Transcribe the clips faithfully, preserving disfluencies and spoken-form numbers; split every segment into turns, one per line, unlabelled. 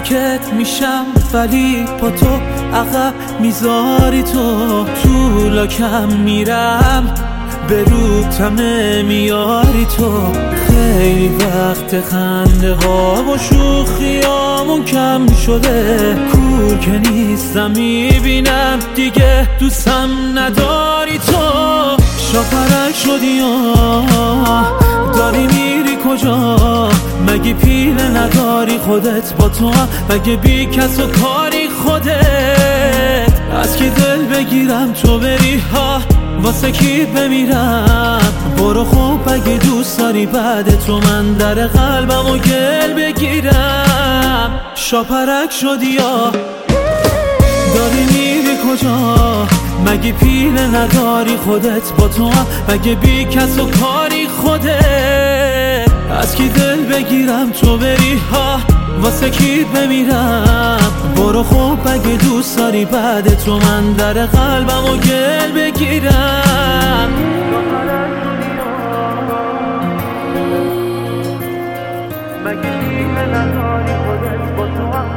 ساکت میشم ولی با تو عقب میذاری، تو تو لاکم میرم به روتم نمیاری، تو خیلی وقت خنده ها و شوخیامون کم شده، کور که نیستم میبینم دیگه دوستم نداری، تو شاپرک شدی آه داری میری کجا؟ مگه پیله نداری خودت با تو هم؟ مگه بی کس و کاری خودت؟ از کی دل بگیرم تو بری ها؟ واسه کی بمیرم؟ برو خوب اگه دوست داری بعد تو من در قلبم و گل بگیرم. شاپرک شدی یا داری میری کجا؟ مگه پیله نداری خودت با تو هم؟ مگه بی کس و کاری خودت؟ از کی دل بگیرم تو بری ها؟ واسه کی بمیرم؟ برو خوب اگه دوست داری بعد تو من در قلبم و گل بگیرم. مگه پیله نداری خودت با تو هم؟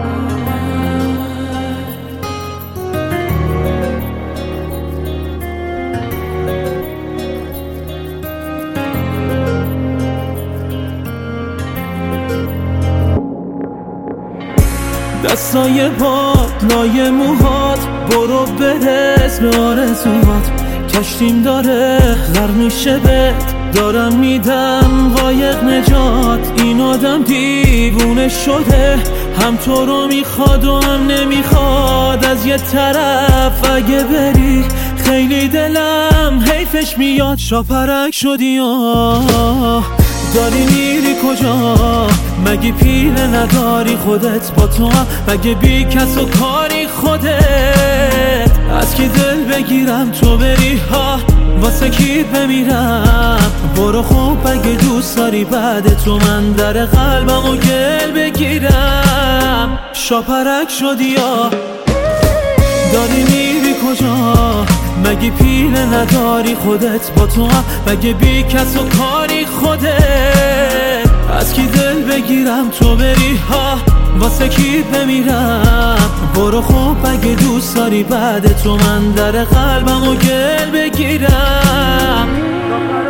دستای باد لای موهات، برو برس به آرزوات، کشتیم داره غرق میشه بهت، دارم میدم قایق نجات. این آدم دیوونه شده، هم تو رو میخواد و هم نمیخواد، از یه طرف اگه بری خیلی دلم حیفش میاد. شاپرک شدی آه داری میری کجا؟ مگه پیله نداری خودت با تو هم؟ مگه بی کس و کاری خودت؟ از کی دل بگیرم تو بری ها؟ واسه کی بمیرم؟ برو خوب اگه دوست داری بعد تو من در قلبم و گل بگیرم. شاپرک شدی یا داری میری کجا؟ مگه پیله نداری خودت با تو هم؟ مگه بی کس و کاری خودت؟ از کی دل بگیرم تو بری ها؟ واسه کی بمیرم؟ برو خوب اگه دوست داری بعد تو من در قلبم و گل بگیرم.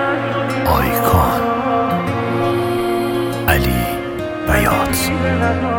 آیکان علی بیات.